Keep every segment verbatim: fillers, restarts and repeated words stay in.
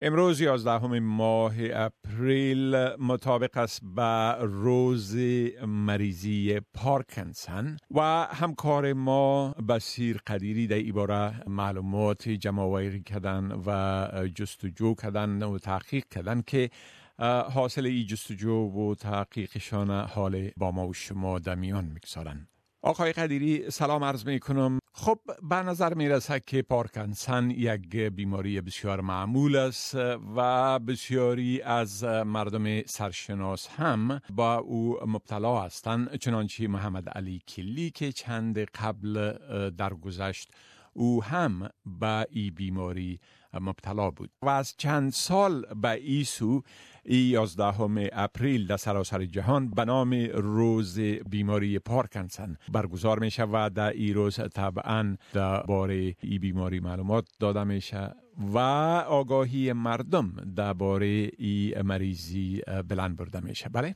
امروز یازدهم ماه اپریل مطابق است با روز مریضی پارکینسون و همکار ما بصیر قدیری در این باره معلومات جمع‌آوری کردن و جستجو کردن و تحقیق کردن که حاصل این جستجو و تحقیقشان حال با ما و شما در میان میگذارن. آقای قدیری سلام عرض می کنم. خب به نظر می رسد که پارکینسون یک بیماری بسیار معمول است و بسیاری از مردم سرشناس هم با او مبتلا هستند، چنانچه محمد علی کلی که چند قبل درگذشت او هم به این بیماری مبتلا بود و از چند سال به این سو یازدهم اپریل در سراسر جهان به نام روز بیماری پارکینسون برگزار می شود و در این روز طبعا درباره این بیماری معلومات داده می شود و آگاهی مردم درباره این مریضی بلند برده می شود. بله؟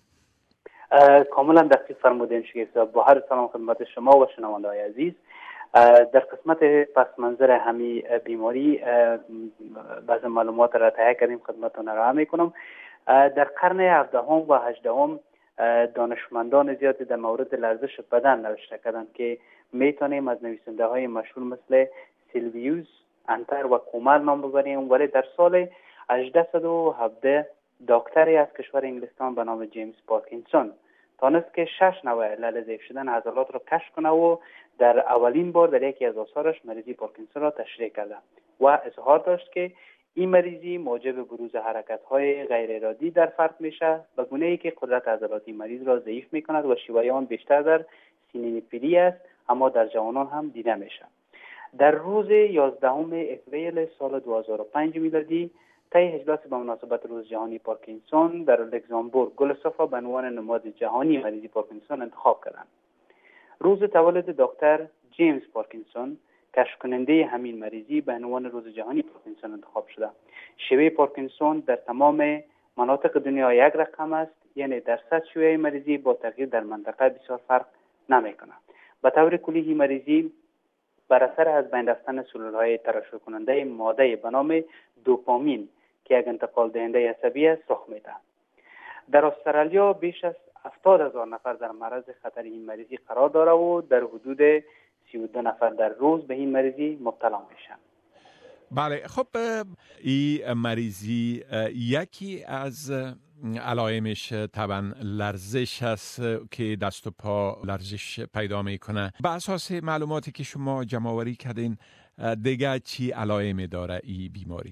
کاملا دقیق فرمودین شیخ. با هر سلام خدمت شما و شنونده‌های عزیز. در قسمت پس منظر همی بیماری بعض معلومات را تهیه کردیم خدمتتون ارائه میکنم. در قرن هفدهم و هجدهم دانشمندان زیادی در مورد لرزش بدن نوشته کردند که میتونیم از نویسنده های مشهور مثل سیلویوس انتر و کومل نام ببریم، ولی در سال هجده و هفده دکتری از کشور انگلستان به نام جیمز پارکینسون تانست که شش نوع علل ضعیف شدن عضلات را کشف کنه و در اولین بار در یکی از آثارش مریضی پارکینسون را تشریح کرده و اظهار داشت که این مریضی موجب بروز حرکت‌های غیر ارادی در فرد میشه به گونه‌ای که قدرت عضلاتی مریض را ضعیف میکند و شیوه آن بیشتر در سنین پیری است، اما در جوانان هم دیده میشه. در روز یازدهم اپریل سال دو هزار و پنج میلادی طی اجلاس به مناسبت روز جهانی پارکینسون در لوکزامبورگ گل صفا به عنوان نماد جهانی مریضی پارکینسون انتخاب کردند. روز تولد دکتر جیمز پارکینسون کشف کننده همین مریضی به عنوان روز جهانی پارکینسون انتخاب شده. شیوه پارکینسون در تمام مناطق دنیا یک رقم است، یعنی درصد شیوه مریضی با تغییر در منطقه بسیار فرق نمیکنه. به طور کلی این مریضی بر اثر از بین رفتن سلول‌های ترشح کننده ماده به نام دوپامین که یک انتقال دهنده عصبی است رخ میده. در استرالیا بیش از هفتاد هزار نفر در معرض خطر این مریضی قرار داره و در حدود سی و دو نفر در روز به این مریضی مبتلا میشن. بله، خب این مریضی یکی از علائمش طبعا لرزش است که دست و پا لرزش پیدا میکنه. به اساس معلوماتی که شما جمع آوری کردین دیگه چی علائمی داره این بیماری؟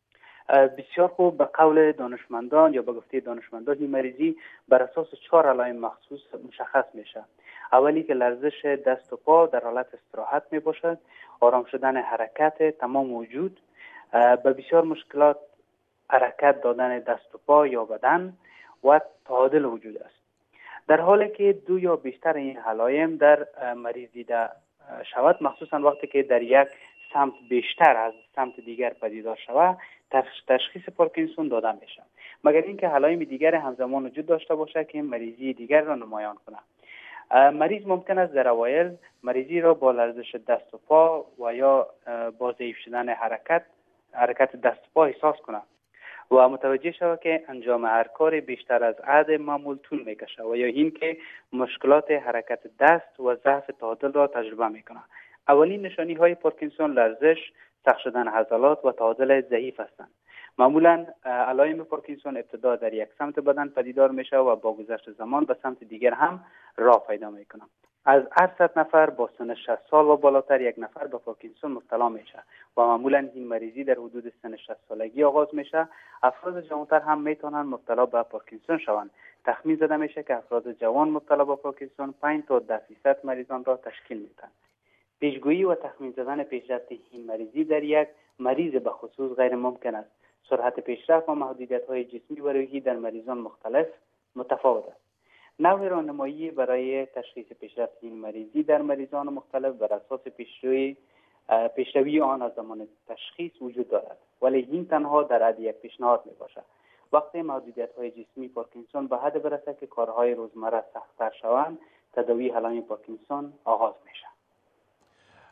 بسیار خوب. به قول دانشمندان یا به گفته دانشمندان این مریضی بر اساس چهار علائم مخصوص مشخص میشه. اولی که لرزش دست و پا در حالت استراحت می باشد، آرام شدن حرکت تمام وجود، به بسیار مشکلات حرکت دادن دست و پا یا بدن و تعادل وجود است. در حالی که دو یا بیشتر این علائم در مریض دیده شود، مخصوصا وقتی که در یک سمت بیشتر از سمت دیگر پدیدار شود، تشخیص پارکینسون داده میشه، مگر اینکه علائم دیگر همزمان وجود داشته باشه که مریضی دیگر را نمایان کنه. مریض ممکن است در اوایل مریضی را با لرزش دست و پا و یا با ضعیف شدن حرکت حرکت دست و پا احساس کنه و متوجه شود که انجام هر کار بیشتر از حد معمول طول میکشه و یا این که مشکلات حرکت دست و ضعف تعادل را تجربه میکنه. اولین نشانی های پارکینسون لرزش، سخت شدن عضلات و تعادل ضعیف هستند. معمولا علائم پارکینسون ابتدا در یک سمت بدن پدیدار میشه و با گذشت زمان به سمت دیگر هم راه پیدا میکنه. از هشتصد نفر با سن شصت سال و بالاتر یک نفر به پارکینسون مبتلا میشه و معمولا این مریضی در حدود سن شصت سالگی آغاز میشه. افراد جوانتر هم میتونن مبتلا به پارکینسون شوند. تخمین زده میشه که افراد جوان مبتلا به پارکینسون پنج تا ده درصد مریضان را تشکیل میدن. پیشگویی و تخمین زدن پیشرفت این مریضی در یک مریض به خصوص غیر ممکن است. سرعت پیشرفت و محدودیت‌های جسمی و روحی در مریضان مختلف متفاوت است. نوع راهنمایی برای تشخیص پیشرفت این مریضی در مریضان مختلف بر اساس پیشروی پیشروی آن از زمان تشخیص وجود دارد، ولی این تنها در حد یک پیشنهاد میباشد. وقتی محدودیت‌های جسمی پارکینسون به حد برسد که کارهای روزمره سخت‌تر شوند، تداوی علائم پارکینسون آغاز میشه.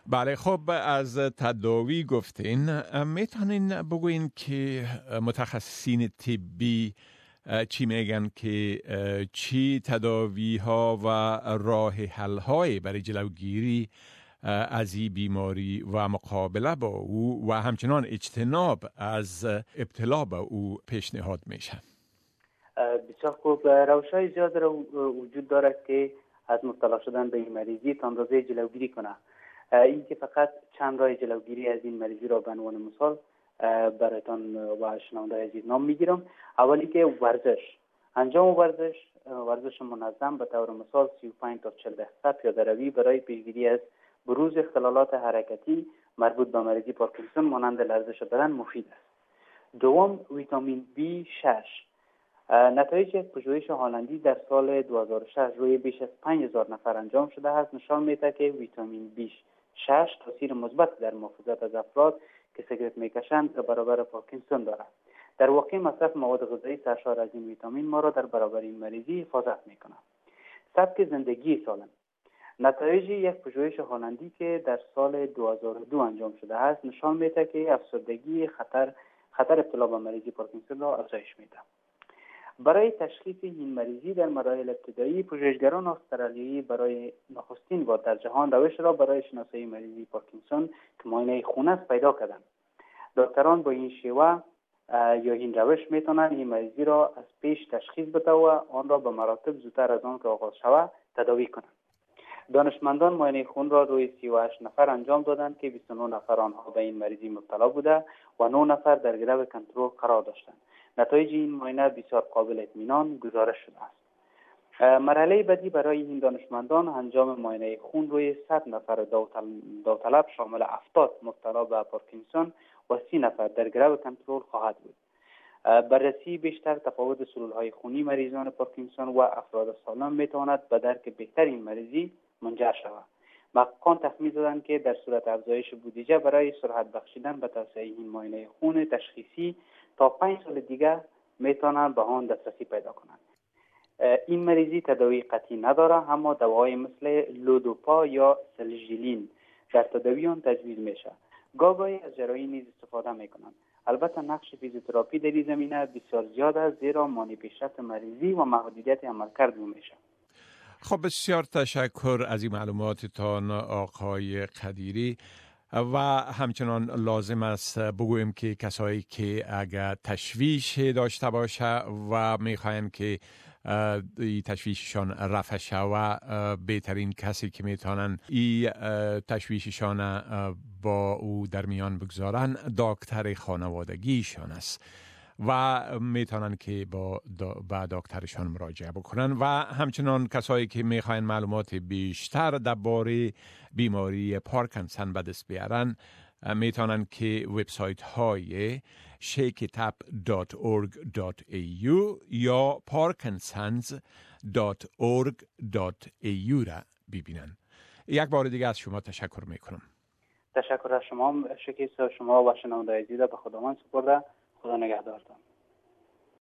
بله، خب از تداوی گفتین، میتونین بگوین که متخصصین طبی چی میگن که چی تداوی ها و راه حل های برای جلوگیری از این بیماری و مقابله با او و همچنان اجتناب از ابتلا به او پیشنهاد میشه؟ بسیار خوب. روش‌های زیاد را وجود دارد که از مبتلا شدن به این مریضی تا اندازه جلوگیری کنه. این که فقط چند راه جلوگیری از این مریضی را به عنوان مثال برایتان و شنونده عزیز نام میگیرم. اولی که ورزش، انجام ورزش ورزش منظم به طور مثال سی و پنج تا چهل دقیقه پیاده روی برای پیشگیری از بروز اختلالات حرکتی مربوط به مریضی پارکینسون مانند لرزش بدن مفید است. دوم، ویتامین بی شش. نتایج یک پژوهش هلندی در سال دو هزار و شش روی بیش از پنج هزار نفر انجام شده است نشان می‌دهد که ویتامین بی شش تاثیر مثبت در محافظت از افراد که سیگارت میکشند در برابر پارکینسون دارد. در واقع مصرف مواد غذایی سرشار از این ویتامین ما را در برابر این مریضی حفاظت می‌کند. سبک زندگی سالم. نتایج یک پژوهش هلندی که در سال دو هزار و دو انجام شده است نشان می‌دهد که افسردگی خطر خطر ابتلا به مریضی پارکینسون را افزایش می‌دهد. برای تشخیص این مریضی در مراحل ابتدایی، پژوهشگران استرالیایی برای نخستین بار در جهان روش را برای شناسایی مریضی پارکینسون که معاینه خون است پیدا کردند. دکتران با این شیوه یا این روش میتونند این مریضی را از پیش تشخیص بدهند و آن را به مراتب زودتر از آن که آغاز شود تداوی کنند. دانشمندان معاینه خون را روی سی و هشت نفر انجام دادند که بیست و نه نفر آنها به این مریضی مبتلا بوده و نه نفر در گرو کنترل قرار داشتند. نتایج این معاینه بسیار قابل اطمینان گزارش شده است. مرحله بعدی برای این دانشمندان انجام معاینه خون روی صد نفر داوطلب شامل هفتاد مبتلا به پارکینسون و سی نفر در گرو کنترل خواهد بود. بررسی بیشتر تفاوت سلولهای خونی مریضان پارکینسون و افراد سالم میتواند به درک بهتر این مریضی منجر شود. محققان تخمین زدند که در صورت افزایش بودجه برای سرعت بخشیدن به توسعه این معاینه خون تشخیصی تا پنج سال دیگر میتونن به آن دسترسی پیدا کنند. این مریضی تداوی قطعی نداره، اما دواهای مثل لودوپا یا سلژیلین در تداوی آن تجویز میشه. گاهی از جراحی نیز استفاده میکنند. البته نقش فیزیوتراپی در این زمینه بسیار زیاد است، زیرا مانع پیشرفت مریضی و محدودیت عملکرد میشه. خب بسیار تشکر از این معلوماتتان آقای قدیری. و همچنان لازم است بگویم که کسایی که اگر تشویش داشته باشه و میخواین که این تشویششان رفع شود، بهترین کسی که میتونن این تشویششان با او در میان بگذارن دکتر خانوادگیشان است و میتونن که با با دکترشان مراجعه بکنن. و همچنان کسایی که میخواین معلومات بیشتر درباره بیماری پارکینسون به دست بیارن میتونن که وبسایت های shake it up dot org dot a u یا parkinsons dot org dot a u را ببینن. یک بار دیگه از شما تشکر میکنم. تشکر از شما. شکر شما و شنونده عزیز به خداوند سپرده. خدا نگهدارتان.